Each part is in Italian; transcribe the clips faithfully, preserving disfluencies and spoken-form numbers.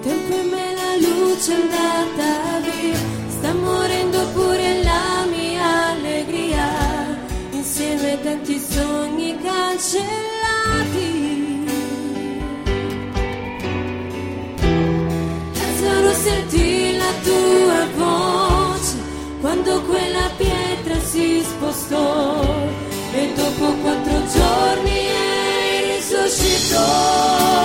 tempo in me la luce è andata via, sta morendo pure la mia allegria, insieme tanti sogni cancellati. Lazzaro, sentì la tua voce quando quella pietra si spostò e dopo quattro giorni risuscitò.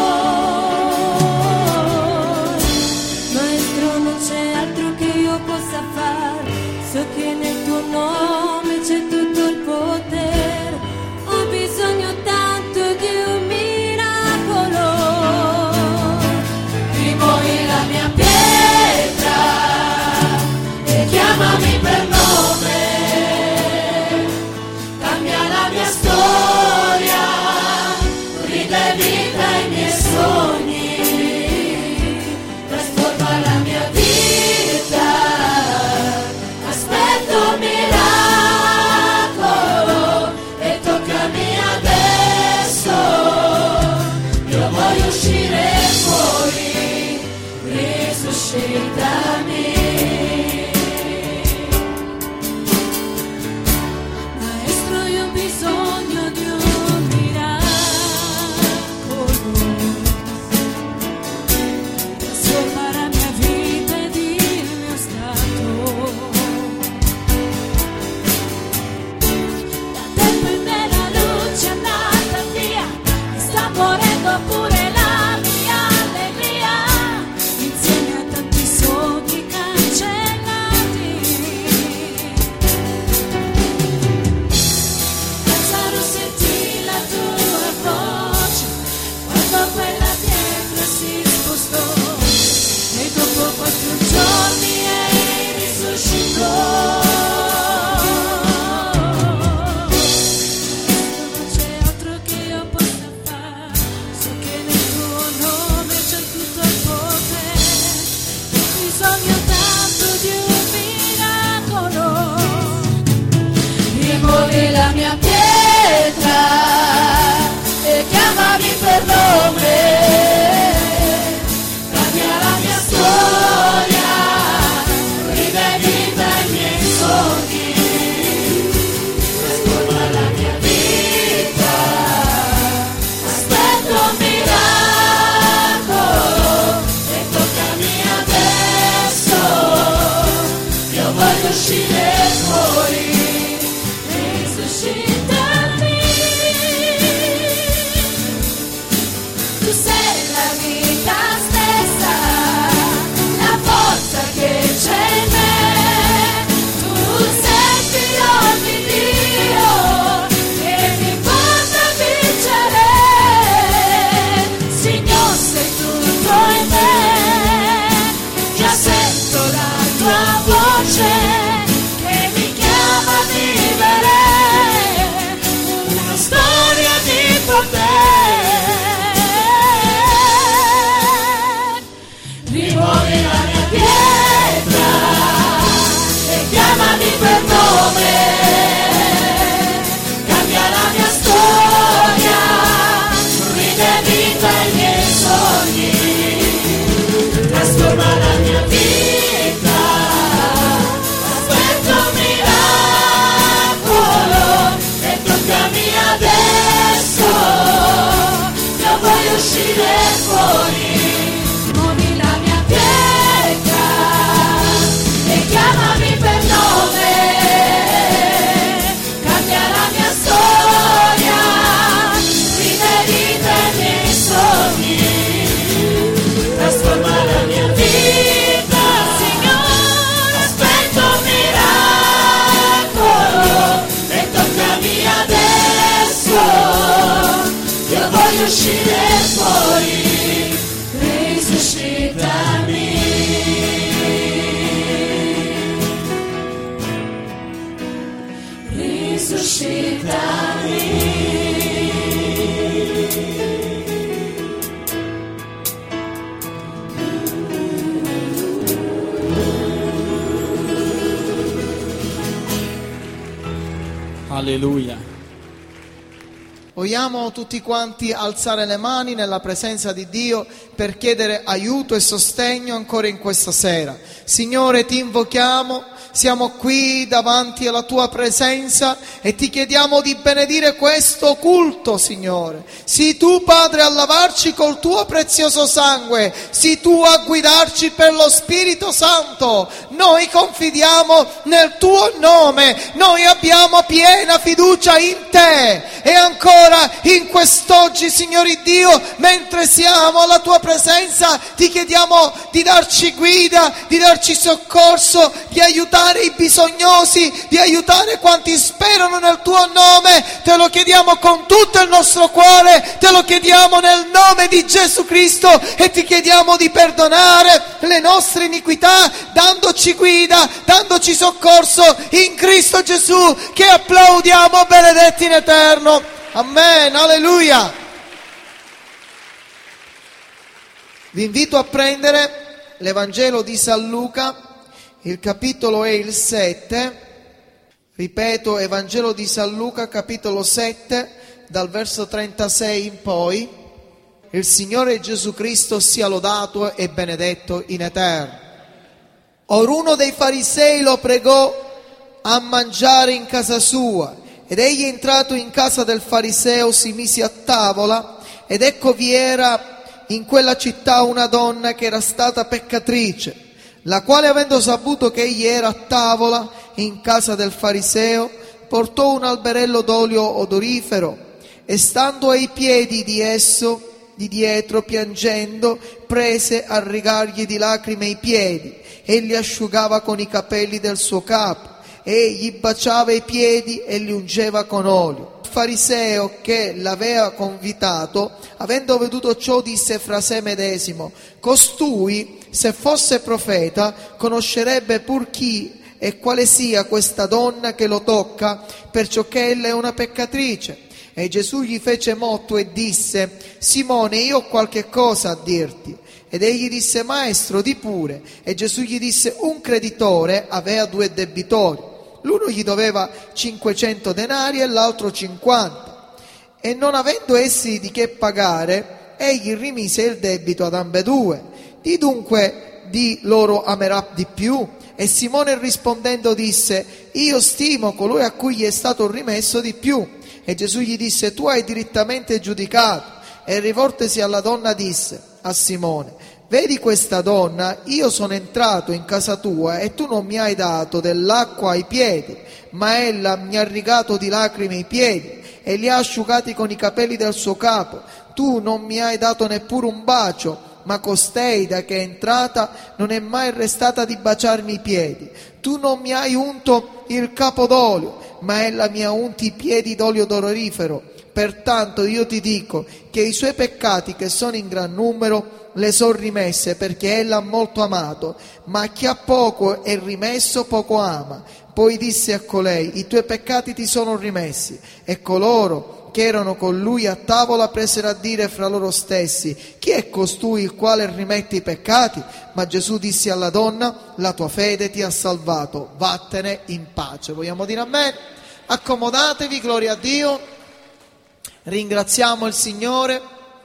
Maestro, non c'è altro che io possa fare, so che nel tuo nome c'è tutto il potere, ho bisogno tanto di un miracolo. Rimuovi la mia pietra e chiamami per nome, cambia la mia storia, ridai vita ai miei sogni, trasforma la mia vita, aspetto un miracolo e toccami adesso, io voglio uscire fuori, risuscitami. Maestro, io ho bisogno di un miracolo, trasforma la mia vita ed il mio stato. Da tempo in me la luce è andata via, sta morendo pure la mia allegria, insieme a tanti sogni cancellati. Lazzaro, sentì la tua voce quando quella pietra si spostò e dopo quattro giorni ei risuscitò. Non c'è altro che io possa fare, so che nel tuo nome c'è tutto il potere, ho bisogno tanto di un miracolo. Rimuovi la mia pietra e chiamami per nome, cambia la mia storia, ridai vita ai miei sogni, trasforma la mia vita, aspetto un miracolo e toccami adesso, io voglio uscire fuori, risuscitami. Tu sei la vita stessa, la forza che c'è in me, tu sei figlio di Dio, che mi porta a vincere, Signore sei tutto in me, già sento la tua voce che mi chiama a vivere una storia di potere. Rimuovi la mia pietra e chiamami per nome, cambia la mia storia, ridai vita ai miei sogni, trasforma la mia vita, aspetto un miracolo e toccami adesso, io voglio uscire fuori. Muovi la mia pietra e chiamami per nome, cambia la mia storia, ridai vita ai miei sogni, trasforma la mia vita, Signore, aspetto un miracolo e toccami adesso, io voglio uscire fuori, risuscitami. Risuscitami. Alleluia. Vogliamo tutti quanti alzare le mani nella presenza di Dio per chiedere aiuto e sostegno ancora in questa sera. Signore, ti invochiamo, siamo qui davanti alla tua presenza e ti chiediamo di benedire questo culto, Signore. Sii tu, Padre, a lavarci col tuo prezioso sangue, sii tu a guidarci per lo Spirito Santo. Noi confidiamo nel tuo nome, noi abbiamo piena fiducia in te. E ancora in quest'oggi, Signore Dio, mentre siamo alla tua presenza, ti chiediamo di darci guida, di darci soccorso, di aiutare i bisognosi, di aiutare quanti sperano nel tuo nome. Te lo chiediamo con tutto il nostro cuore, te lo chiediamo nel nome di Gesù Cristo e ti chiediamo di perdonare le nostre iniquità, dandoci guida, dandoci soccorso in Cristo Gesù, che applaudiamo benedetti in eterno. Amen, alleluia. Vi invito a prendere l'Evangelo di San Luca, il capitolo è il sette, ripeto, Evangelo di San Luca, capitolo sette, dal verso trentasei in poi. Il Signore Gesù Cristo sia lodato e benedetto in eterno. Or uno dei farisei lo pregò a mangiare in casa sua, ed egli, entrato in casa del fariseo, si mise a tavola, ed ecco vi era in quella città una donna che era stata peccatrice, la quale, avendo saputo che egli era a tavola in casa del fariseo, portò un alberello d'olio odorifero e, stando ai piedi di esso, di dietro, piangendo, prese a rigargli di lacrime i piedi e li asciugava con i capelli del suo capo, e gli baciava i piedi e li ungeva con olio. Il fariseo che l'aveva convitato, avendo veduto ciò, disse fra sé medesimo: costui, se fosse profeta, conoscerebbe pur chi e quale sia questa donna che lo tocca, perciò che ella è una peccatrice. E Gesù gli fece motto e disse: Simone, io ho qualche cosa a dirti. Ed egli disse: Maestro, di pure. E Gesù gli disse: un creditore aveva due debitori. L'uno gli doveva cinquecento denari e l'altro cinquanta. E non avendo essi di che pagare, egli rimise il debito ad ambedue. Di dunque di loro amerà di più? E Simone rispondendo disse: io stimo colui a cui gli è stato rimesso di più. E Gesù gli disse: tu hai direttamente giudicato. E rivoltesi alla donna disse a Simone: vedi questa donna? Io sono entrato in casa tua e tu non mi hai dato dell'acqua ai piedi, ma ella mi ha rigato di lacrime i piedi e li ha asciugati con i capelli del suo capo. Tu non mi hai dato neppure un bacio, ma costei, da che è entrata, non è mai restata di baciarmi i piedi. Tu non mi hai unto il capo d'olio, ma ella mi ha unti i piedi d'olio odorifero. Pertanto io ti dico che i suoi peccati, che sono in gran numero, le sono rimesse, perché ella ha molto amato, ma chi ha poco è rimesso poco ama. Poi disse a colei: i tuoi peccati ti sono rimessi. E coloro che erano con lui a tavola presero a dire fra loro stessi: chi è costui il quale rimette i peccati? Ma Gesù disse alla donna: la tua fede ti ha salvato, vattene in pace. Vogliamo dire amen? Accomodatevi, gloria a Dio. Ringraziamo il Signore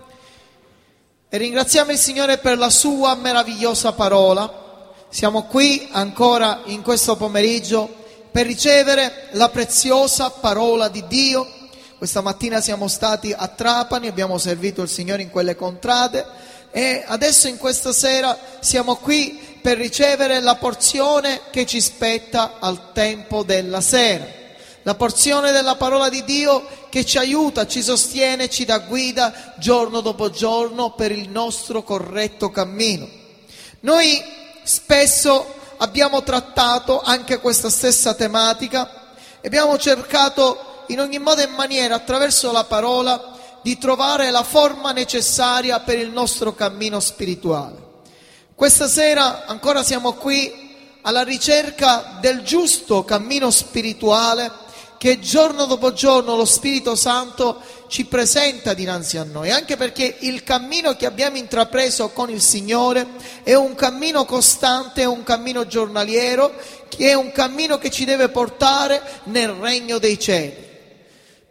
e ringraziamo il Signore per la sua meravigliosa parola. Siamo qui ancora in questo pomeriggio per ricevere la preziosa parola di Dio. Questa mattina siamo stati a Trapani, abbiamo servito il Signore in quelle contrade e adesso in questa sera siamo qui per ricevere la porzione che ci spetta al tempo della sera. La porzione della parola di Dio che ci aiuta, ci sostiene, ci dà guida giorno dopo giorno per il nostro corretto cammino. Noi spesso abbiamo trattato anche questa stessa tematica e abbiamo cercato in ogni modo e maniera, attraverso la parola, di trovare la forma necessaria per il nostro cammino spirituale. Questa sera ancora siamo qui alla ricerca del giusto cammino spirituale che giorno dopo giorno lo Spirito Santo ci presenta dinanzi a noi, anche perché il cammino che abbiamo intrapreso con il Signore è un cammino costante, è un cammino giornaliero, che è un cammino che ci deve portare nel regno dei cieli.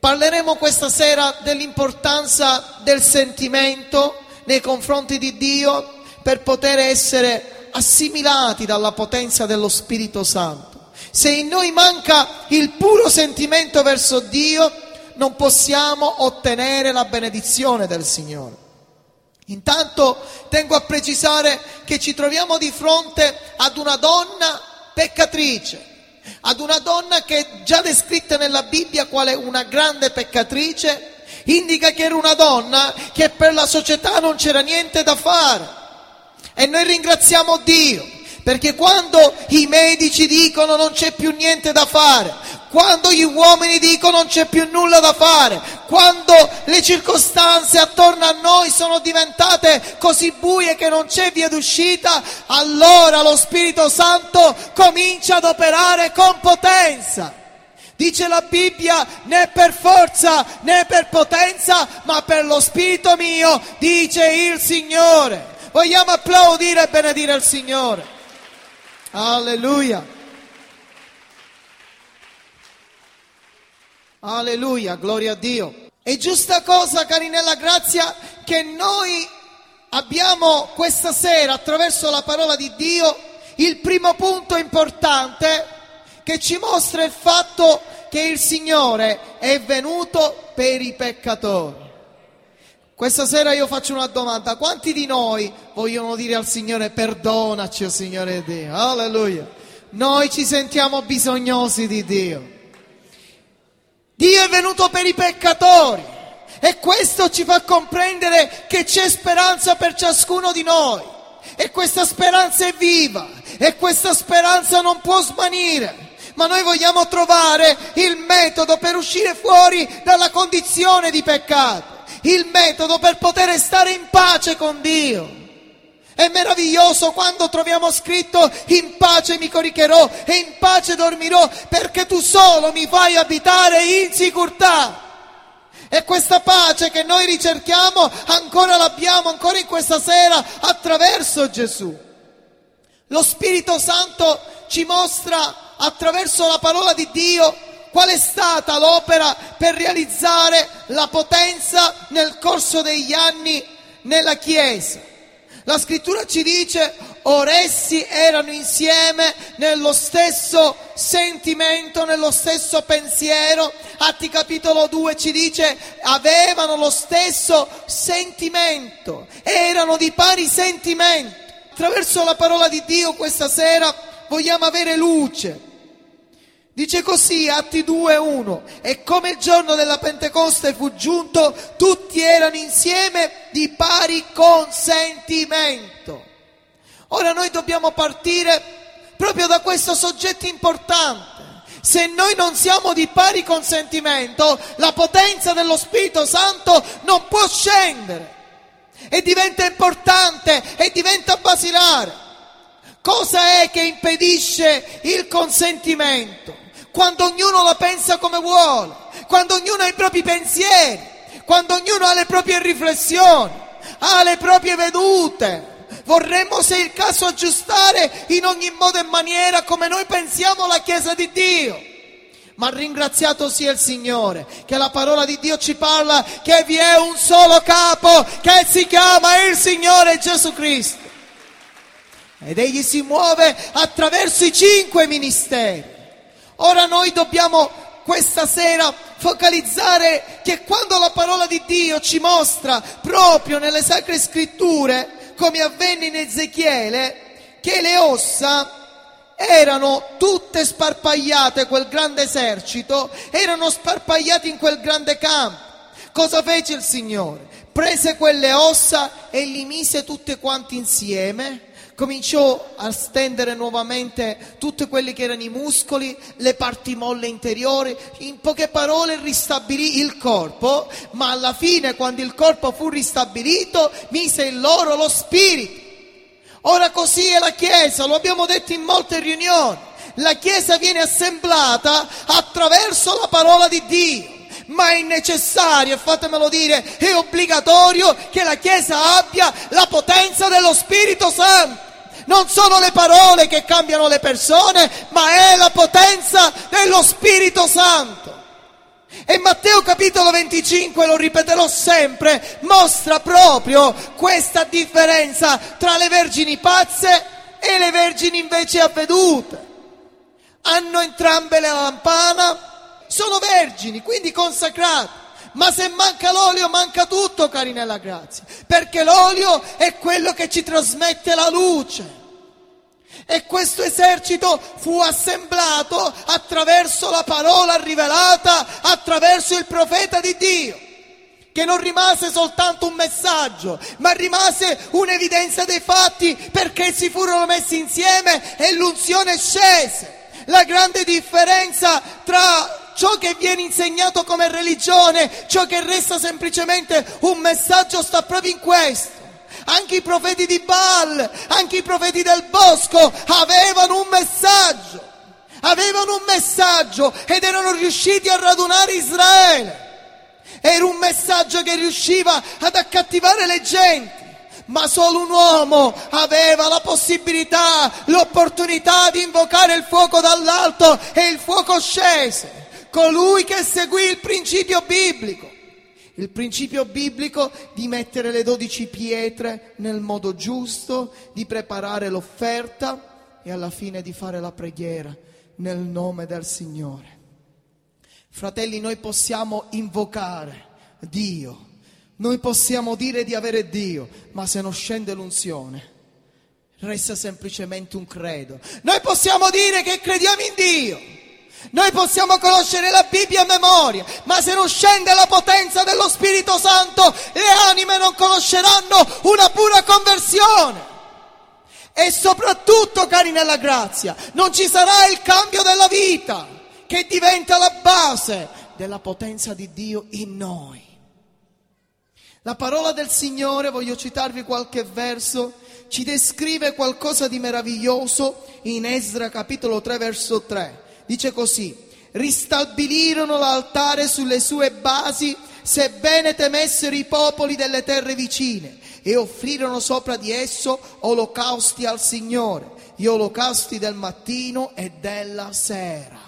Parleremo questa sera dell'importanza del sentimento nei confronti di Dio per poter essere assimilati dalla potenza dello Spirito Santo. Se in noi manca il puro sentimento verso Dio, non possiamo ottenere la benedizione del Signore. Intanto tengo a precisare che ci troviamo di fronte ad una donna peccatrice, ad una donna che è già descritta nella Bibbia quale una grande peccatrice. Indica che era una donna che per la società non c'era niente da fare. E noi ringraziamo Dio, perché quando i medici dicono non c'è più niente da fare, quando gli uomini dicono non c'è più nulla da fare, quando le circostanze attorno a noi sono diventate così buie che non c'è via d'uscita, allora lo Spirito Santo comincia ad operare con potenza. Dice la Bibbia, né per forza né per potenza, ma per lo Spirito mio, dice il Signore. Vogliamo applaudire e benedire il Signore. Alleluia. Alleluia, gloria a Dio. È giusta cosa, cari nella grazia, che noi abbiamo questa sera, attraverso la parola di Dio, il primo punto importante che ci mostra il fatto che il Signore è venuto per i peccatori. Questa sera io faccio una domanda: quanti di noi vogliono dire al Signore perdonaci, oh Signore Dio? Alleluia. Noi ci sentiamo bisognosi di Dio. Dio è venuto per i peccatori e questo ci fa comprendere che c'è speranza per ciascuno di noi, e questa speranza è viva e questa speranza non può svanire. Ma noi vogliamo trovare il metodo per uscire fuori dalla condizione di peccato, il metodo per poter stare in pace con Dio. È meraviglioso quando troviamo scritto: in pace mi coricherò e in pace dormirò, perché tu solo mi fai abitare in sicurezza. E questa pace che noi ricerchiamo ancora l'abbiamo, ancora in questa sera, attraverso Gesù. Lo Spirito Santo ci mostra attraverso la parola di Dio qual è stata l'opera per realizzare la potenza nel corso degli anni nella Chiesa. La Scrittura ci dice: or essi erano insieme nello stesso sentimento, nello stesso pensiero. Atti capitolo due ci dice: avevano lo stesso sentimento, erano di pari sentimento. Attraverso la parola di Dio questa sera vogliamo avere luce. Dice così, Atti due uno: e come il giorno della Pentecoste fu giunto, tutti erano insieme di pari consentimento. Ora noi dobbiamo partire proprio da questo soggetto importante. Se noi non siamo di pari consentimento, la potenza dello Spirito Santo non può scendere e diventa importante e diventa basilare. Cosa è che impedisce il consentimento? Quando ognuno la pensa come vuole, quando ognuno ha i propri pensieri, quando ognuno ha le proprie riflessioni, ha le proprie vedute. Vorremmo, se è il caso, aggiustare in ogni modo e maniera come noi pensiamo la Chiesa di Dio. Ma ringraziato sia il Signore, che la parola di Dio ci parla che vi è un solo capo, che si chiama il Signore Gesù Cristo. Ed Egli si muove attraverso i cinque ministeri. Ora noi dobbiamo questa sera focalizzare che quando la parola di Dio ci mostra proprio nelle Sacre Scritture, come avvenne in Ezechiele, che le ossa erano tutte sparpagliate, quel grande esercito, erano sparpagliati in quel grande campo. Cosa fece il Signore? Prese quelle ossa e li mise tutte quante insieme, cominciò a stendere nuovamente tutti quelli che erano i muscoli, le parti molle interiori, in poche parole ristabilì il corpo, ma alla fine, quando il corpo fu ristabilito, mise in loro lo spirito. Ora così è la Chiesa, lo abbiamo detto in molte riunioni. La Chiesa viene assemblata attraverso la parola di Dio, ma è necessario, e fatemelo dire, è obbligatorio che la Chiesa abbia la potenza dello Spirito Santo. Non sono le parole che cambiano le persone, ma è la potenza dello Spirito Santo. E Matteo capitolo venticinque, lo ripeterò sempre, mostra proprio questa differenza tra le vergini pazze e le vergini invece avvedute. Hanno entrambe la lampana, sono vergini, quindi consacrate. Ma se manca l'olio, manca tutto, cari nella grazia, perché l'olio è quello che ci trasmette la luce. E questo esercito fu assemblato attraverso la parola rivelata, attraverso il profeta di Dio, che non rimase soltanto un messaggio, ma rimase un'evidenza dei fatti, perché si furono messi insieme e l'unzione scese. La grande differenza tra ciò che viene insegnato come religione, ciò che resta semplicemente un messaggio, sta proprio in questo. Anche i profeti di Baal, anche i profeti del bosco avevano un messaggio, avevano un messaggio ed erano riusciti a radunare Israele. Era un messaggio che riusciva ad accattivare le genti, ma solo un uomo aveva la possibilità, l'opportunità di invocare il fuoco dall'alto e il fuoco scese, colui che seguì il principio biblico. Il principio biblico di mettere le dodici pietre nel modo giusto, di preparare l'offerta e alla fine di fare la preghiera nel nome del Signore. Fratelli, noi possiamo invocare Dio, noi possiamo dire di avere Dio, ma se non scende l'unzione resta semplicemente un credo. Noi possiamo dire che crediamo in Dio, noi possiamo conoscere la Bibbia a memoria, ma se non scende la potenza dello Spirito Santo, le anime non conosceranno una pura conversione. E soprattutto, cari nella grazia, non ci sarà il cambio della vita, che diventa la base della potenza di Dio in noi. La parola del Signore, voglio citarvi qualche verso, ci descrive qualcosa di meraviglioso in Esdra capitolo tre verso tre. Dice così: ristabilirono l'altare sulle sue basi, sebbene temessero i popoli delle terre vicine, e offrirono sopra di esso olocausti al Signore, gli olocausti del mattino e della sera.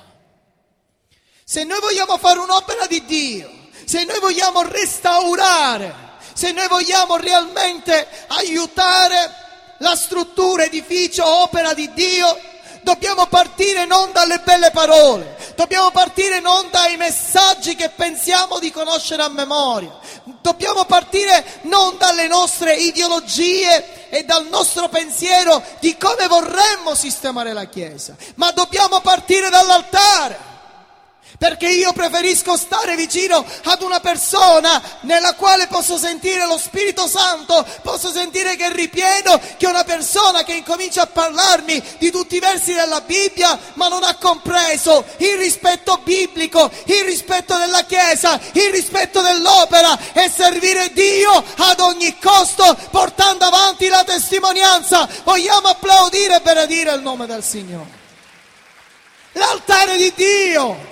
Se noi vogliamo fare un'opera di Dio, se noi vogliamo restaurare, se noi vogliamo realmente aiutare la struttura, edificio, opera di Dio, dobbiamo partire non dalle belle parole, dobbiamo partire non dai messaggi che pensiamo di conoscere a memoria, dobbiamo partire non dalle nostre ideologie e dal nostro pensiero di come vorremmo sistemare la Chiesa, ma dobbiamo partire dall'altare. Perché io preferisco stare vicino ad una persona nella quale posso sentire lo Spirito Santo, posso sentire che è ripieno, che una persona che incomincia a parlarmi di tutti i versi della Bibbia, ma non ha compreso il rispetto biblico, il rispetto della Chiesa, il rispetto dell'opera e servire Dio ad ogni costo, portando avanti la testimonianza. Vogliamo applaudire e benedire il nome del Signore. L'altare di Dio.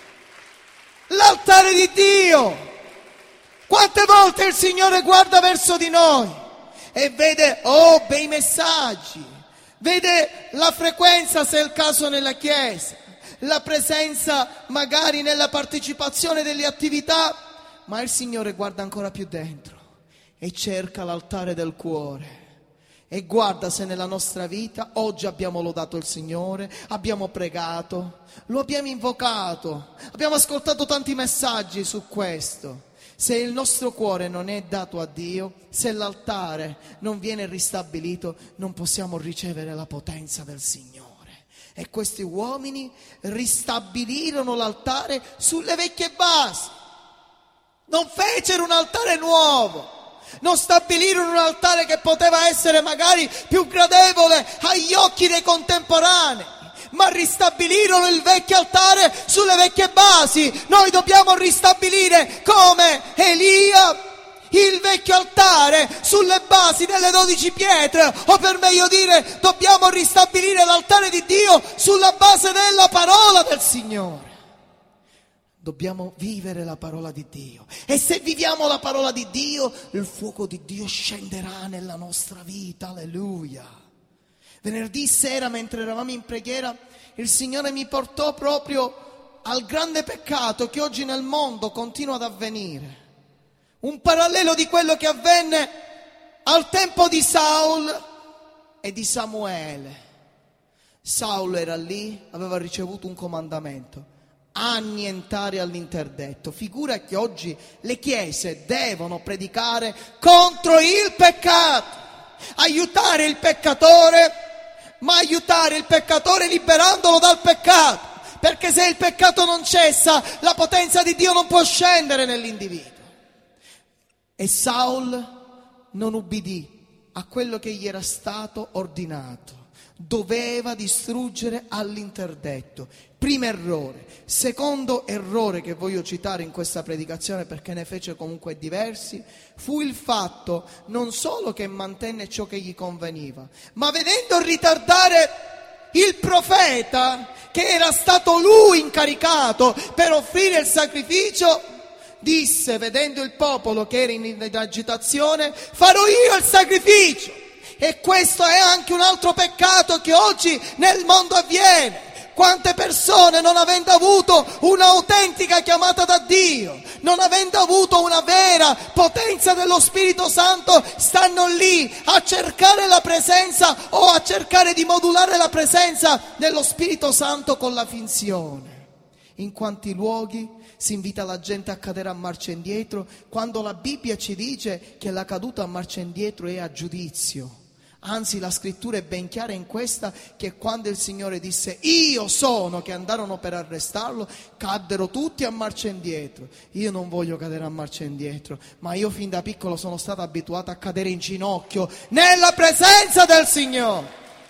L'altare di Dio. Quante volte il Signore guarda verso di noi e vede, oh, bei messaggi, vede la frequenza, se è il caso, nella Chiesa, la presenza magari nella partecipazione delle attività, ma il Signore guarda ancora più dentro e cerca l'altare del cuore. E guarda se nella nostra vita oggi abbiamo lodato il Signore, abbiamo pregato, lo abbiamo invocato, abbiamo ascoltato tanti messaggi su questo. Se il nostro cuore non è dato a Dio, se l'altare non viene ristabilito, non possiamo ricevere la potenza del Signore. E questi uomini ristabilirono l'altare sulle vecchie basi, non fecero un altare nuovo. Non stabilirono un altare che poteva essere magari più gradevole agli occhi dei contemporanei, ma ristabilirono il vecchio altare sulle vecchie basi. Noi dobbiamo ristabilire come Elia il vecchio altare sulle basi delle dodici pietre, o per meglio dire, dobbiamo ristabilire l'altare di Dio sulla base della parola del Signore. Dobbiamo vivere la parola di Dio, e se viviamo la parola di Dio, il fuoco di Dio scenderà nella nostra vita. Alleluia. Venerdì sera, mentre eravamo in preghiera, il Signore mi portò proprio al grande peccato che oggi nel mondo continua ad avvenire. Un parallelo di quello che avvenne al tempo di Saul e di Samuele. Saul era lì, aveva ricevuto un comandamento: annientare all'interdetto. Figura che oggi le chiese devono predicare contro il peccato, aiutare il peccatore, ma aiutare il peccatore liberandolo dal peccato, perché se il peccato non cessa, la potenza di Dio non può scendere nell'individuo. E Saul non ubbidì a quello che gli era stato ordinato. Doveva distruggere all'interdetto. Primo errore. Secondo errore che voglio citare in questa predicazione, perché ne fece comunque diversi, fu il fatto non solo che mantenne ciò che gli conveniva, ma vedendo ritardare il profeta, che era stato lui incaricato per offrire il sacrificio, disse, vedendo il popolo che era in agitazione: farò io il sacrificio. E questo è anche un altro peccato che oggi nel mondo avviene. Quante persone, non avendo avuto un'autentica chiamata da Dio, non avendo avuto una vera potenza dello Spirito Santo, stanno lì a cercare la presenza o a cercare di modulare la presenza dello Spirito Santo con la finzione. In quanti luoghi si invita la gente a cadere a marcia indietro, quando la Bibbia ci dice che la caduta a marcia indietro è a giudizio. Anzi, la scrittura è ben chiara in questa, che quando il Signore disse io sono, che andarono per arrestarlo, caddero tutti a marcia indietro. Io non voglio cadere a marcia indietro, ma io fin da piccolo sono stato abituato a cadere in ginocchio nella presenza del Signore.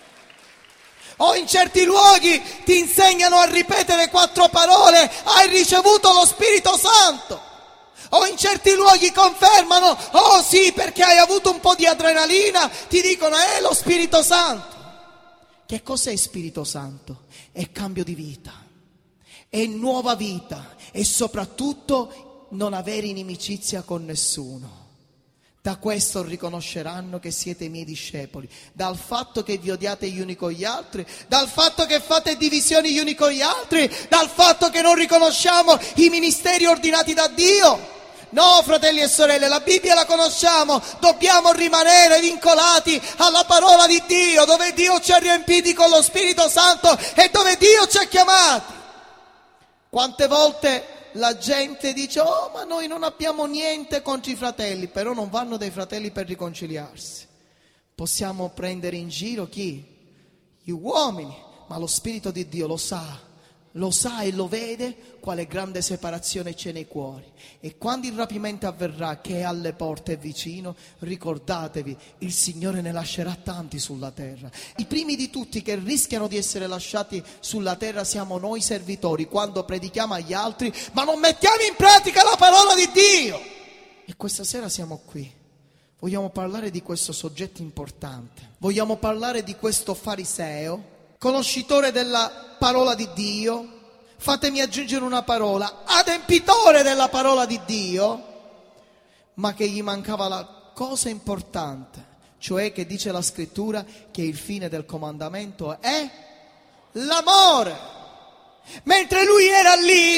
O in certi luoghi ti insegnano a ripetere quattro parole: hai ricevuto lo Spirito Santo. O in certi luoghi confermano: oh sì, perché hai avuto un po' di adrenalina, ti dicono è lo Spirito Santo. Che cos'è Spirito Santo? È cambio di vita, è nuova vita, e soprattutto non avere inimicizia con nessuno. Da questo riconosceranno che siete i miei discepoli, dal fatto che vi odiate gli uni con gli altri, dal fatto che fate divisioni gli uni con gli altri, dal fatto che non riconosciamo i ministeri ordinati da Dio. No, fratelli e sorelle, la Bibbia la conosciamo, dobbiamo rimanere vincolati alla parola di Dio, dove Dio ci ha riempiti con lo Spirito Santo e dove Dio ci ha chiamati. Quante volte la gente dice: oh, ma noi non abbiamo niente contro i fratelli, però non vanno dai fratelli per riconciliarsi. Possiamo prendere in giro chi? Gli uomini, ma lo Spirito di Dio lo sa. Lo sa e lo vede quale grande separazione c'è nei cuori. E quando il rapimento avverrà, che è alle porte e vicino, ricordatevi, il Signore ne lascerà tanti sulla terra. I primi di tutti che rischiano di essere lasciati sulla terra siamo noi servitori, quando predichiamo agli altri ma non mettiamo in pratica la parola di Dio. E questa sera siamo qui. Vogliamo parlare di questo soggetto importante. Vogliamo parlare di questo fariseo, conoscitore della parola di Dio, fatemi aggiungere una parola, adempitore della parola di Dio, ma che gli mancava la cosa importante, cioè che dice la scrittura che il fine del comandamento è l'amore. Mentre lui era lì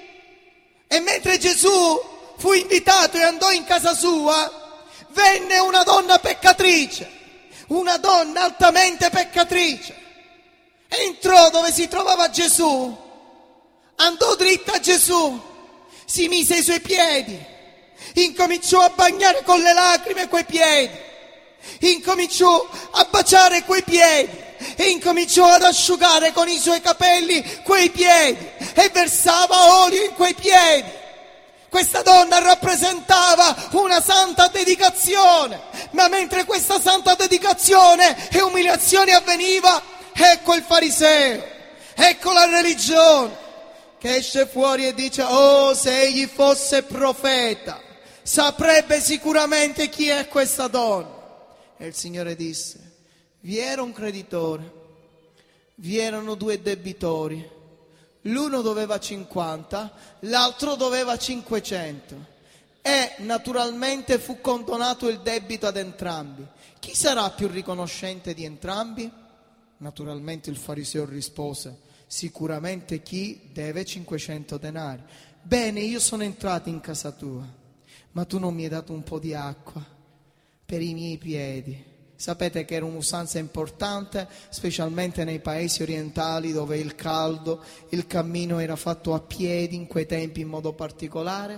e mentre Gesù fu invitato e andò in casa sua, venne una donna peccatrice, una donna altamente peccatrice. Entrò dove si trovava Gesù, andò dritta a Gesù, si mise ai suoi piedi, incominciò a bagnare con le lacrime quei piedi, incominciò a baciare quei piedi e incominciò ad asciugare con i suoi capelli quei piedi e versava olio in quei piedi. Questa donna rappresentava una santa dedicazione, ma mentre questa santa dedicazione e umiliazione avveniva, ecco il fariseo, ecco la religione che esce fuori e dice: oh, se egli fosse profeta saprebbe sicuramente chi è questa donna. E il Signore disse: vi era un creditore, vi erano due debitori, l'uno doveva cinquanta, l'altro doveva cinquecento, e naturalmente fu condonato il debito ad entrambi. Chi sarà più riconoscente di entrambi? Naturalmente il fariseo rispose: Sicuramente chi deve cinquecento denari. Bene, io sono entrato in casa tua, ma tu non mi hai dato un po' di acqua per i miei piedi. Sapete che era un'usanza importante, specialmente nei paesi orientali dove il caldo, il cammino era fatto a piedi in quei tempi in modo particolare.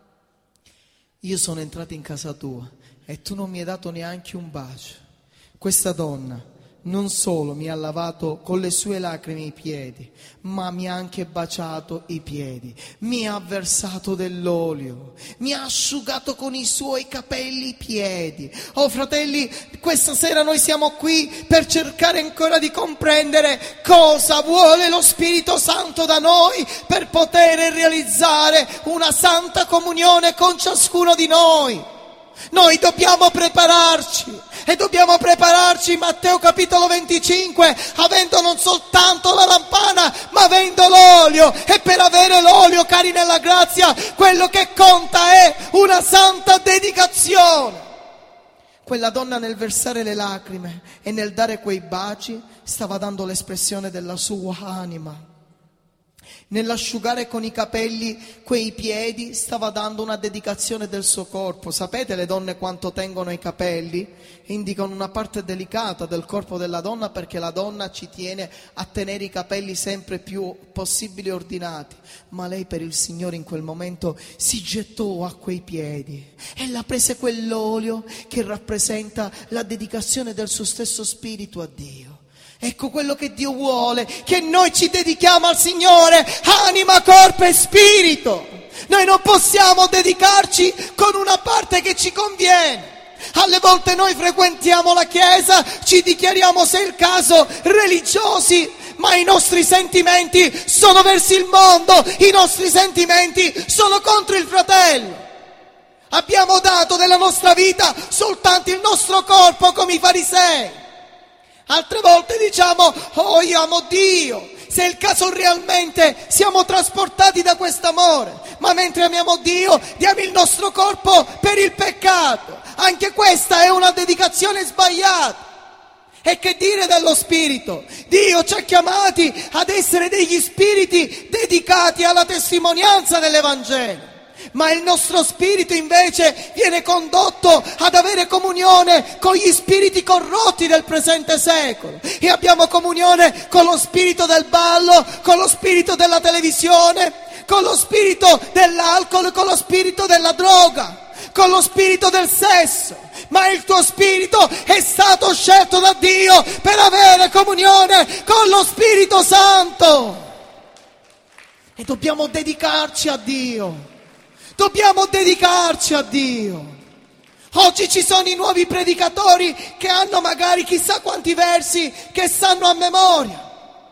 Io sono entrato in casa tua e tu non mi hai dato neanche un bacio. Questa donna non solo mi ha lavato con le sue lacrime i piedi, ma mi ha anche baciato i piedi, mi ha versato dell'olio, mi ha asciugato con i suoi capelli i piedi. Oh fratelli, questa sera noi siamo qui per cercare ancora di comprendere cosa vuole lo Spirito Santo da noi per poter realizzare una santa comunione con ciascuno di noi. Noi dobbiamo prepararci e dobbiamo prepararci in Matteo capitolo venticinque avendo non soltanto la lampana ma avendo l'olio, e per avere l'olio, cari nella grazia, quello che conta è una santa dedicazione. Quella donna nel versare le lacrime e nel dare quei baci stava dando l'espressione della sua anima. Nell'asciugare con i capelli quei piedi stava dando una dedicazione del suo corpo. Sapete le donne quanto tengono i capelli? Indicano una parte delicata del corpo della donna, perché la donna ci tiene a tenere i capelli sempre più possibili ordinati. Ma lei per il Signore in quel momento si gettò a quei piedi. Ella prese quell'olio che rappresenta la dedicazione del suo stesso spirito a Dio. Ecco quello che Dio vuole, che noi ci dedichiamo al Signore, anima, corpo e spirito. Noi non possiamo dedicarci con una parte che ci conviene. Alle volte noi frequentiamo la chiesa, ci dichiariamo, se è il caso, religiosi, ma i nostri sentimenti sono verso il mondo, i nostri sentimenti sono contro il fratello. Abbiamo dato della nostra vita soltanto il nostro corpo come i farisei. Altre volte diciamo, oh io amo Dio, se è il caso realmente siamo trasportati da quest'amore, ma mentre amiamo Dio diamo il nostro corpo per il peccato. Anche questa è una dedicazione sbagliata. E che dire dello spirito? Dio ci ha chiamati ad essere degli spiriti dedicati alla testimonianza dell'Evangelo. Ma il nostro spirito invece viene condotto ad avere comunione con gli spiriti corrotti del presente secolo, e abbiamo comunione con lo spirito del ballo, con lo spirito della televisione, con lo spirito dell'alcol, con lo spirito della droga, con lo spirito del sesso. Ma il tuo spirito è stato scelto da Dio per avere comunione con lo Spirito Santo, e dobbiamo dedicarci a Dio. Dobbiamo dedicarci a Dio. Oggi ci sono i nuovi predicatori che hanno magari chissà quanti versi che sanno a memoria.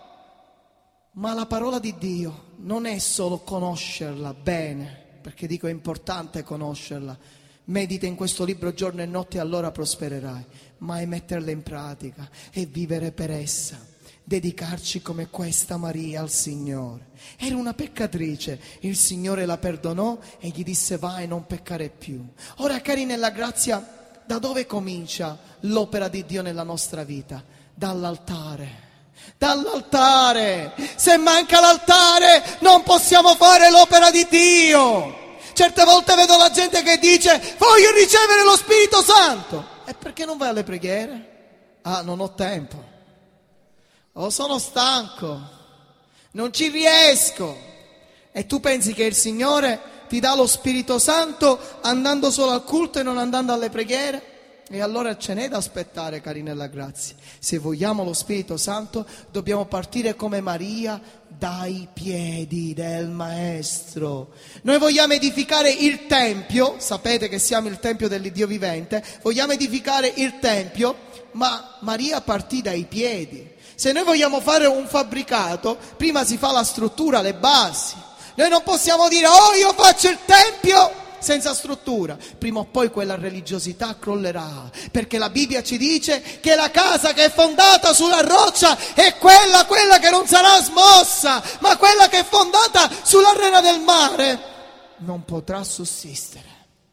Ma la parola di Dio non è solo conoscerla bene, perché dico è importante conoscerla. Medita in questo libro giorno e notte e allora prospererai, ma è metterla in pratica e vivere per essa. Dedicarci come questa Maria al Signore. Era una peccatrice, il Signore la perdonò e gli disse vai, non peccare più. Ora cari nella grazia, da dove comincia l'opera di Dio nella nostra vita? Dall'altare. Dall'altare. Se manca l'altare non possiamo fare l'opera di Dio. Certe volte vedo la gente che dice voglio ricevere lo Spirito Santo. E perché non vai alle preghiere? Ah, non ho tempo. Oh, sono stanco, non ci riesco. E tu pensi che il Signore ti dà lo Spirito Santo andando solo al culto e non andando alle preghiere? E allora ce n'è da aspettare, cari nella grazia. Se vogliamo lo Spirito Santo dobbiamo partire come Maria dai piedi del Maestro. Noi vogliamo edificare il Tempio, sapete che siamo il Tempio dell'Iddio vivente, vogliamo edificare il Tempio, ma Maria partì dai piedi. Se noi vogliamo fare un fabbricato, prima si fa la struttura, le basi. Noi non possiamo dire, oh io faccio il tempio senza struttura. Prima o poi quella religiosità crollerà, perché la Bibbia ci dice che la casa che è fondata sulla roccia è quella, quella che non sarà smossa, ma quella che è fondata sull'arena del mare non potrà sussistere.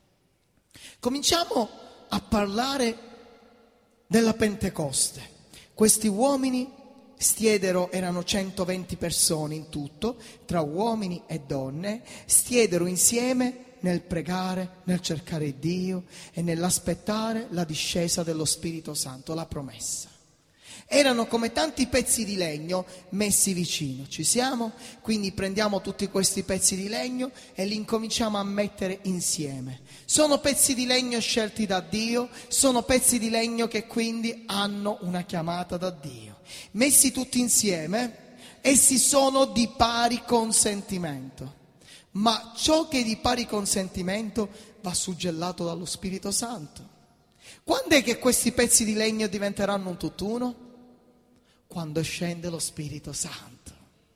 Cominciamo a parlare della Pentecoste. Questi uomini stiedero, erano centoventi persone in tutto, tra uomini e donne, stiedero insieme nel pregare, nel cercare Dio e nell'aspettare la discesa dello Spirito Santo, la promessa. Erano come tanti pezzi di legno messi vicino, ci siamo? Quindi prendiamo tutti questi pezzi di legno e li incominciamo a mettere insieme. Sono pezzi di legno scelti da Dio, sono pezzi di legno che quindi hanno una chiamata da Dio. Messi tutti insieme, essi sono di pari consentimento, ma ciò che è di pari consentimento va suggellato dallo Spirito Santo. Quando è che questi pezzi di legno diventeranno un tutt'uno? Quando scende lo Spirito Santo.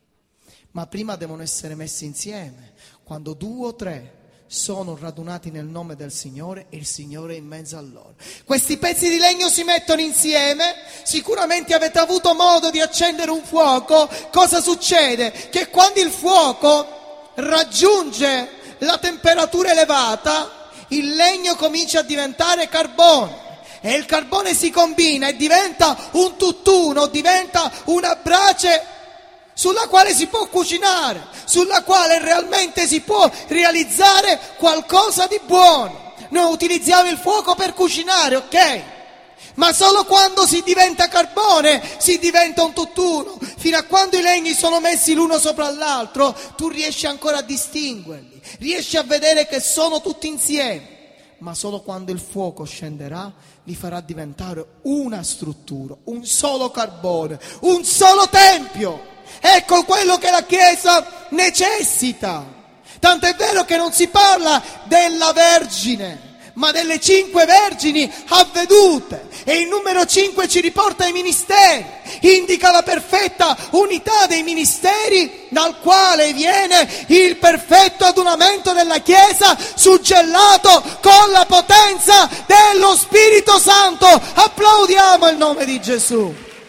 Ma prima devono essere messi insieme. Quando due o tre sono radunati nel nome del Signore e il Signore è in mezzo a loro. Questi pezzi di legno si mettono insieme. Sicuramente avete avuto modo di accendere un fuoco. Cosa succede? Che quando il fuoco raggiunge la temperatura elevata, il legno comincia a diventare carbone. E il carbone si combina e diventa un tutt'uno, diventa una brace sulla quale si può cucinare, sulla quale realmente si può realizzare qualcosa di buono. Noi utilizziamo il fuoco per cucinare, ok? Ma solo quando si diventa carbone si diventa un tutt'uno. Fino a quando i legni sono messi l'uno sopra l'altro, tu riesci ancora a distinguerli, riesci a vedere che sono tutti insieme. Ma solo quando il fuoco scenderà li farà diventare una struttura, un solo carbone, un solo tempio. Ecco quello che la Chiesa necessita. Tanto è vero che non si parla della Vergine, ma delle cinque vergini avvedute. E il numero cinque ci riporta ai ministeri, indica la perfetta unità dei ministeri dal quale viene il perfetto adunamento della Chiesa suggellato con la potenza dello Spirito Santo. Applaudiamo il nome di Gesù.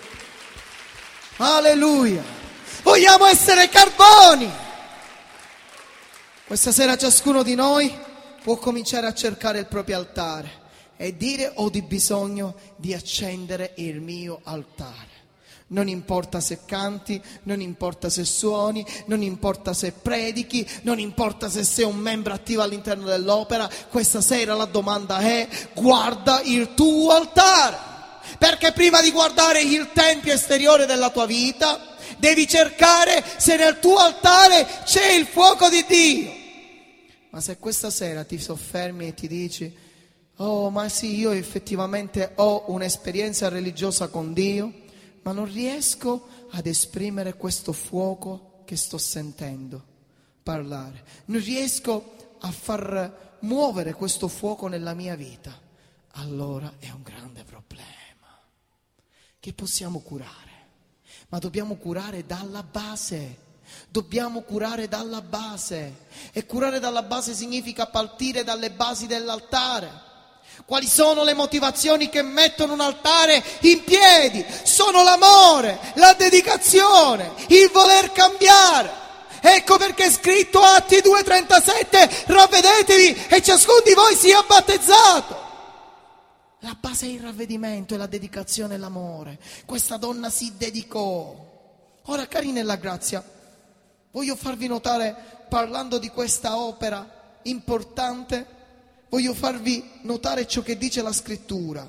Alleluia. Vogliamo essere carboni. Questa sera ciascuno di noi può cominciare a cercare il proprio altare e dire: ho di bisogno di accendere il mio altare. Non importa se canti, non importa se suoni, non importa se predichi, non importa se sei un membro attivo all'interno dell'opera. Questa sera la domanda è: guarda il tuo altare, perché prima di guardare il tempio esteriore della tua vita devi cercare se nel tuo altare c'è il fuoco di Dio. Ma se questa sera ti soffermi e ti dici: oh, ma sì, io effettivamente ho un'esperienza religiosa con Dio, ma non riesco ad esprimere questo fuoco che sto sentendo parlare, non riesco a far muovere questo fuoco nella mia vita, allora è un grande problema che possiamo curare. Ma dobbiamo curare dalla base. Dobbiamo curare dalla base. E curare dalla base significa partire dalle basi dell'altare. Quali sono le motivazioni che mettono un altare in piedi? Sono l'amore, la dedicazione, il voler cambiare. Ecco perché è scritto Atti due trentasette: ravvedetevi e ciascuno di voi sia battezzato. La base è il ravvedimento, è la dedicazione e l'amore. Questa donna si dedicò. Ora, cari nella grazia, voglio farvi notare, parlando di questa opera importante, voglio farvi notare ciò che dice la scrittura.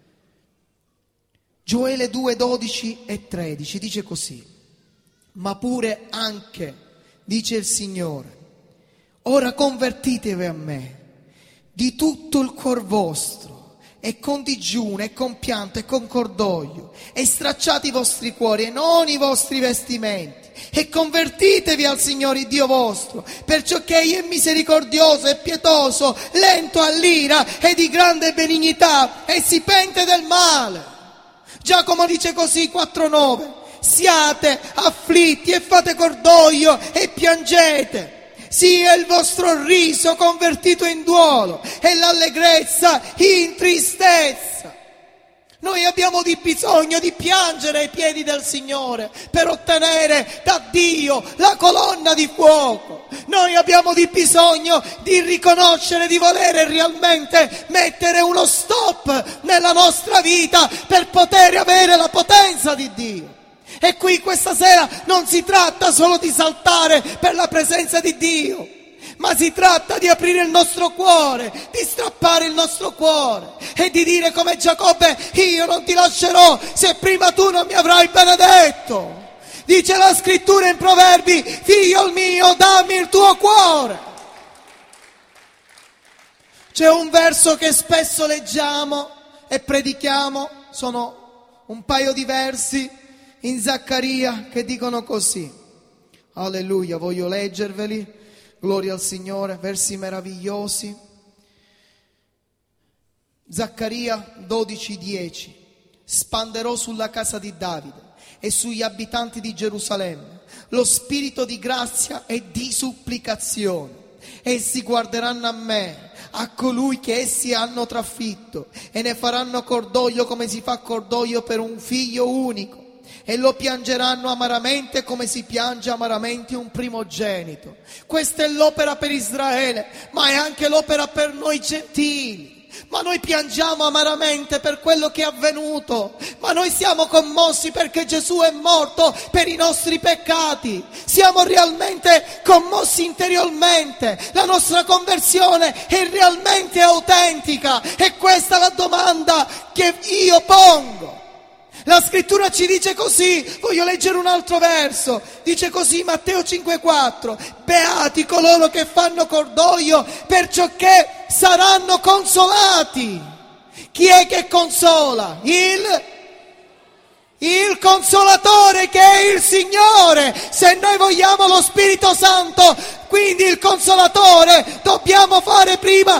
Gioele due, dodici e tredici dice così: ma pure anche, dice il Signore, ora convertitevi a me di tutto il cuor vostro, e con digiuno, e con pianto, e con cordoglio, e stracciate i vostri cuori e non i vostri vestimenti, e convertitevi al Signore Dio vostro, perciò che Egli è misericordioso e pietoso, lento all'ira e di grande benignità, e si pente del male. Giacomo dice così, quattro nove: siate afflitti e fate cordoglio e piangete. Sia il vostro riso convertito in duolo e l'allegrezza in tristezza. Noi abbiamo di bisogno di piangere ai piedi del Signore per ottenere da Dio la colonna di fuoco. Noi abbiamo di bisogno di riconoscere, di volere realmente mettere uno stop nella nostra vita per poter avere la potenza di Dio. E qui questa sera non si tratta solo di saltare per la presenza di Dio, ma si tratta di aprire il nostro cuore, di strappare il nostro cuore e di dire come Giacobbe: io non ti lascerò se prima tu non mi avrai benedetto. Dice la scrittura in Proverbi: figlio mio, dammi il tuo cuore. C'è un verso che spesso leggiamo e predichiamo, sono un paio di versi in Zaccaria che dicono così. Alleluia, voglio leggerveli. Gloria al Signore, versi meravigliosi. Zaccaria dodici dieci. Spanderò sulla casa di Davide e sugli abitanti di Gerusalemme lo spirito di grazia e di supplicazione. Essi guarderanno a me, a colui che essi hanno trafitto, e ne faranno cordoglio come si fa cordoglio per un figlio unico, e lo piangeranno amaramente come si piange amaramente un primogenito. Questa è l'opera per Israele, ma è anche l'opera per noi gentili. Ma noi piangiamo amaramente per quello che è avvenuto, ma noi siamo commossi perché Gesù è morto per i nostri peccati. Siamo realmente commossi interiormente, la nostra conversione è realmente autentica, e questa è la domanda che io pongo. La scrittura ci dice così, voglio leggere un altro verso, dice così Matteo cinque quattro: beati coloro che fanno cordoglio, perciò che saranno consolati. Chi è che consola? Il, il Consolatore, che è il Signore. Se noi vogliamo lo Spirito Santo, quindi il Consolatore, dobbiamo fare prima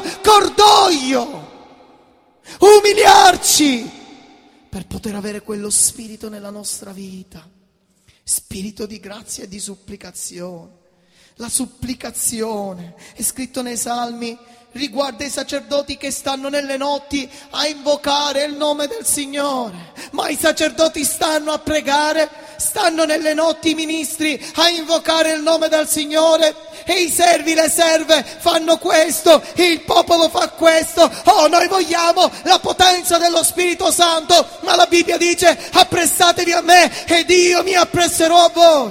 cordoglio, umiliarci, per poter avere quello spirito nella nostra vita, spirito di grazia e di supplicazione. La supplicazione è scritto nei Salmi, riguarda i sacerdoti che stanno nelle notti a invocare il nome del Signore. Ma i sacerdoti stanno a pregare, stanno nelle notti i ministri a invocare il nome del Signore, e i servi, le serve fanno questo, il popolo fa questo. Oh, noi vogliamo la potenza dello Spirito Santo, ma la Bibbia dice: appressatevi a me ed io mi appresserò a voi.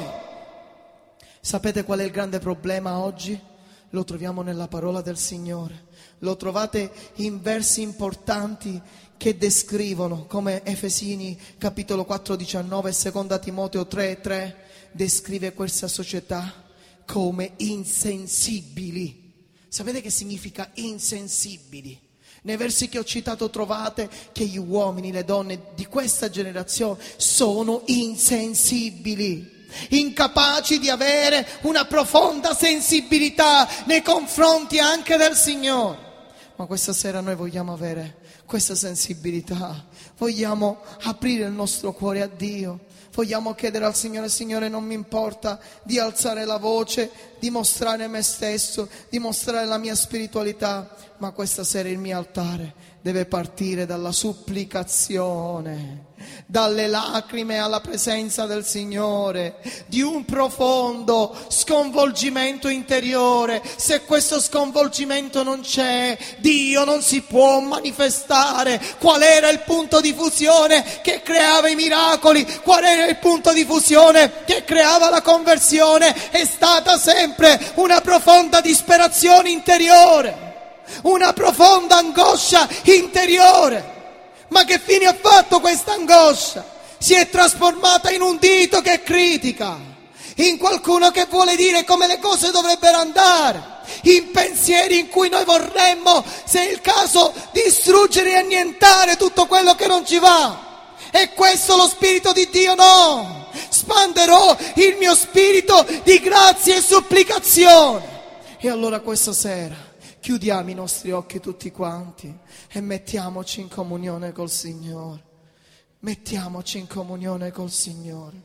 Sapete qual è il grande problema oggi? Lo troviamo nella parola del Signore, lo trovate in versi importanti che descrivono, come Efesini capitolo quattro diciannove e seconda Timoteo tre tre, descrive questa società come insensibili. Sapete che significa insensibili? Nei versi che ho citato trovate che gli uomini, le donne di questa generazione sono insensibili, incapaci di avere una profonda sensibilità nei confronti anche del Signore. Ma questa sera noi vogliamo avere questa sensibilità, vogliamo aprire il nostro cuore a Dio, vogliamo chiedere al Signore: Signore, non mi importa di alzare la voce, di mostrare me stesso, di mostrare la mia spiritualità, ma questa sera il mio altare deve partire dalla supplicazione, dalle lacrime alla presenza del Signore, di un profondo sconvolgimento interiore. Se questo sconvolgimento non c'è, Dio non si può manifestare. Qual era il punto di fusione che creava i miracoli? Qual era il punto di fusione che creava la conversione? È stata sempre una profonda disperazione interiore, una profonda angoscia interiore. Ma che fine ha fatto questa angoscia? Si è trasformata in un dito che critica, in qualcuno che vuole dire come le cose dovrebbero andare, in pensieri in cui noi vorremmo, se è il caso, distruggere e annientare tutto quello che non ci va. E questo lo Spirito di Dio no. Spanderò il mio spirito di grazia e supplicazione. E allora questa sera chiudiamo i nostri occhi tutti quanti e mettiamoci in comunione col Signore. Mettiamoci in comunione col Signore.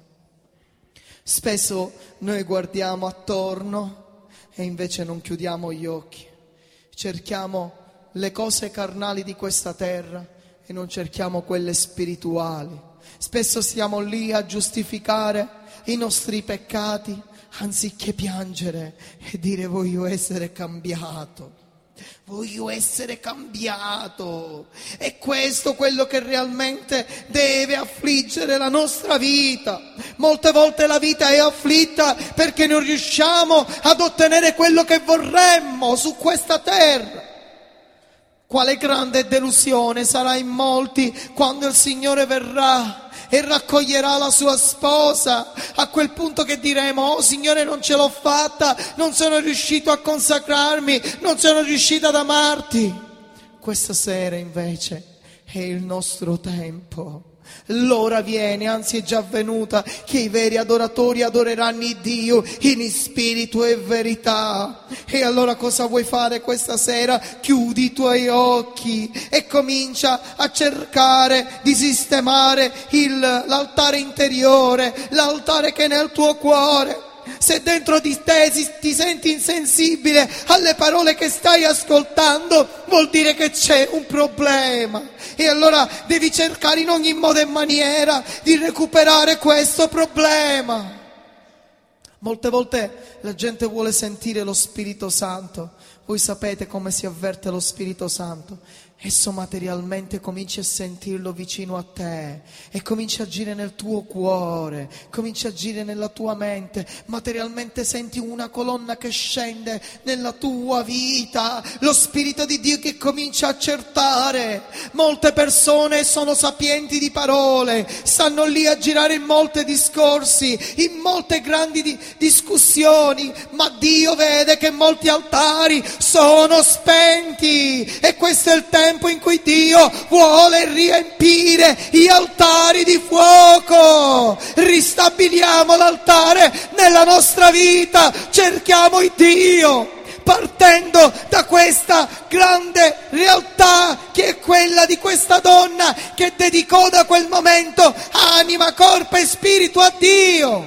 Spesso noi guardiamo attorno e invece non chiudiamo gli occhi. Cerchiamo le cose carnali di questa terra e non cerchiamo quelle spirituali. Spesso stiamo lì a giustificare i nostri peccati anziché piangere e dire: voglio essere cambiato. Voglio essere cambiato. È questo quello che realmente deve affliggere la nostra vita. Molte volte la vita è afflitta perché non riusciamo ad ottenere quello che vorremmo su questa terra. Quale grande delusione sarà in molti quando il Signore verrà e raccoglierà la sua sposa, a quel punto che diremo: oh Signore, non ce l'ho fatta, non sono riuscito a consacrarmi, non sono riuscito ad amarti. Questa sera invece è il nostro tempo. L'ora viene, anzi è già venuta, che i veri adoratori adoreranno il Dio in spirito e verità. E allora cosa vuoi fare questa sera? Chiudi i tuoi occhi e comincia a cercare di sistemare il, l'altare interiore, l'altare che è nel tuo cuore. Se dentro di te ti senti insensibile alle parole che stai ascoltando, vuol dire che c'è un problema. E allora devi cercare in ogni modo e maniera di recuperare questo problema. Molte volte la gente vuole sentire lo Spirito Santo. Voi sapete come si avverte lo Spirito Santo? Esso materialmente cominci a sentirlo vicino a te e comincia a agire nel tuo cuore, comincia a agire nella tua mente. Materialmente senti una colonna che scende nella tua vita, lo Spirito di Dio che comincia a accertare. Molte persone sono sapienti di parole, stanno lì a girare in molti discorsi, in molte grandi di- discussioni, ma Dio vede che molti altari sono spenti e questo è il tempo in cui Dio vuole riempire gli altari di fuoco. Ristabiliamo l'altare nella nostra vita, cerchiamo il Dio partendo da questa grande realtà che è quella di questa donna che dedicò da quel momento anima, corpo e spirito a Dio.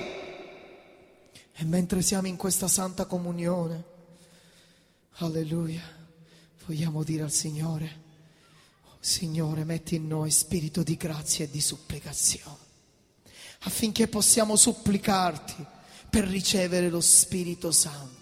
E mentre siamo in questa santa comunione, alleluia, vogliamo dire al Signore: Signore, metti in noi spirito di grazia e di supplicazione, affinché possiamo supplicarti per ricevere lo Spirito Santo.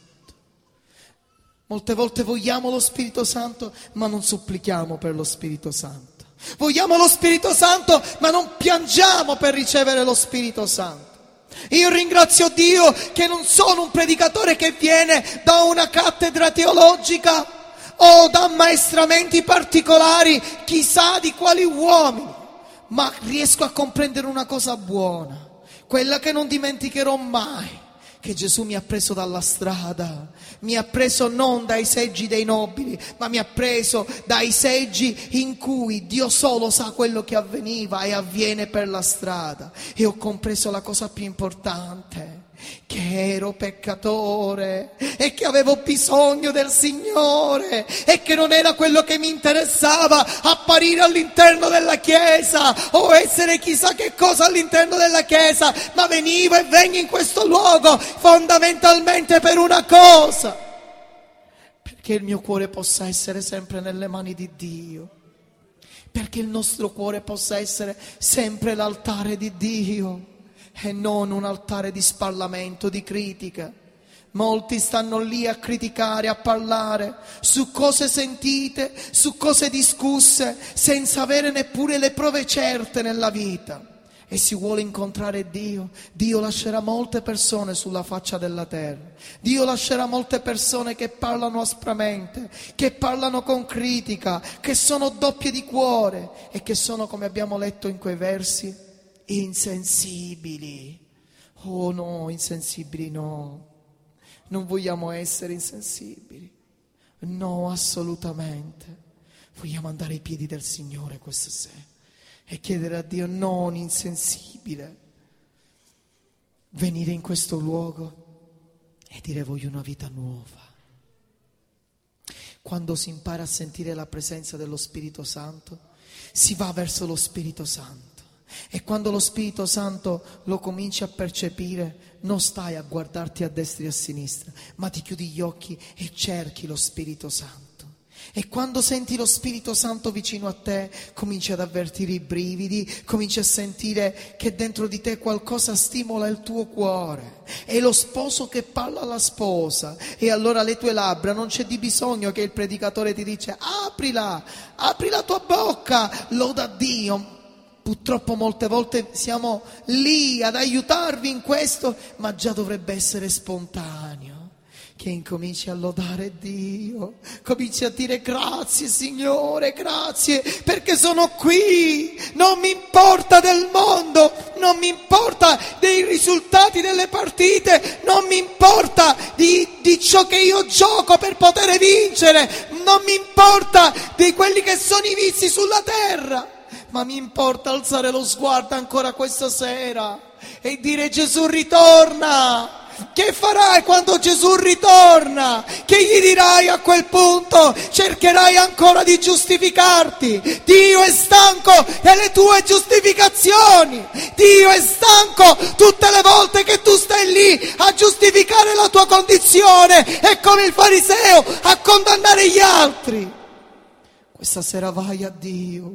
Molte volte vogliamo lo Spirito Santo, ma non supplichiamo per lo Spirito Santo. Vogliamo lo Spirito Santo, ma non piangiamo per ricevere lo Spirito Santo. Io ringrazio Dio che non sono un predicatore che viene da una cattedra teologica o da ammaestramenti particolari, chissà di quali uomini, ma riesco a comprendere una cosa buona, quella che non dimenticherò mai, che Gesù mi ha preso dalla strada, mi ha preso non dai seggi dei nobili, ma mi ha preso dai seggi in cui Dio solo sa quello che avveniva e avviene per la strada. E ho compreso la cosa più importante, che ero peccatore e che avevo bisogno del Signore e che non era quello che mi interessava apparire all'interno della Chiesa o essere chissà che cosa all'interno della Chiesa, ma venivo e vengo in questo luogo fondamentalmente per una cosa: perché il mio cuore possa essere sempre nelle mani di Dio, perché il nostro cuore possa essere sempre l'altare di Dio e non un altare di sparlamento, di critica. Molti stanno lì a criticare, a parlare su cose sentite, su cose discusse, senza avere neppure le prove certe nella vita. E si vuole incontrare Dio, Dio lascerà molte persone sulla faccia della terra. Dio lascerà molte persone che parlano aspramente, che parlano con critica, che sono doppie di cuore e che sono, come abbiamo letto in quei versi, insensibili. Oh no, insensibili no. Non vogliamo essere insensibili. No, assolutamente. Vogliamo andare ai piedi del Signore questa sera e chiedere a Dio: non insensibile, venire in questo luogo e dire: voglio una vita nuova. Quando si impara a sentire la presenza dello Spirito Santo, si va verso lo Spirito Santo. E quando lo Spirito Santo lo cominci a percepire, non stai a guardarti a destra e a sinistra, ma ti chiudi gli occhi e cerchi lo Spirito Santo. E quando senti lo Spirito Santo vicino a te, cominci ad avvertire i brividi, cominci a sentire che dentro di te qualcosa stimola il tuo cuore. È lo sposo che parla alla sposa, e allora le tue labbra, non c'è di bisogno che il predicatore ti dice aprila, apri la tua bocca, loda Dio. Purtroppo molte volte siamo lì ad aiutarvi in questo, ma già dovrebbe essere spontaneo. Che incominci a lodare Dio, cominci a dire grazie Signore, grazie perché sono qui, non mi importa del mondo, non mi importa dei risultati delle partite, non mi importa di, di ciò che io gioco per poter vincere, non mi importa di quelli che sono i vizi sulla terra, ma mi importa alzare lo sguardo ancora questa sera e dire Gesù ritorna. Che farai quando Gesù ritorna? Che gli dirai a quel punto? Cercherai ancora di giustificarti. Dio è stanco delle tue giustificazioni. Dio è stanco tutte le volte che tu stai lì a giustificare la tua condizione e come il fariseo a condannare gli altri. Questa sera vai a Dio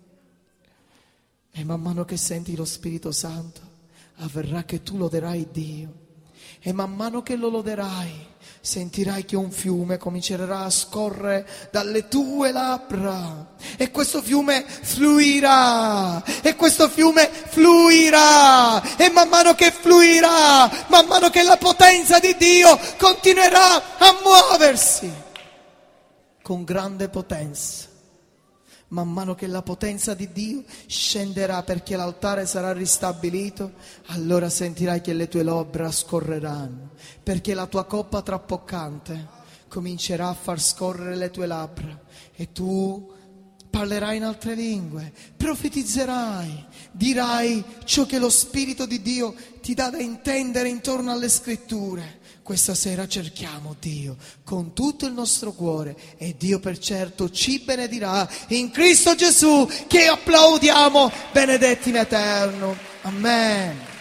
e man mano che senti lo Spirito Santo avverrà che tu loderai Dio. E man mano che lo loderai, sentirai che un fiume comincerà a scorrere dalle tue labbra. E questo fiume fluirà, e questo fiume fluirà. E man mano che fluirà, man mano che la potenza di Dio continuerà a muoversi con grande potenza. Man mano che la potenza di Dio scenderà perché l'altare sarà ristabilito, allora sentirai che le tue labbra scorreranno, perché la tua coppa traboccante comincerà a far scorrere le tue labbra e tu parlerai in altre lingue, profetizzerai, dirai ciò che lo Spirito di Dio ti dà da intendere intorno alle Scritture. Questa sera cerchiamo Dio con tutto il nostro cuore e Dio per certo ci benedirà in Cristo Gesù, che applaudiamo, benedetti in eterno. Amen.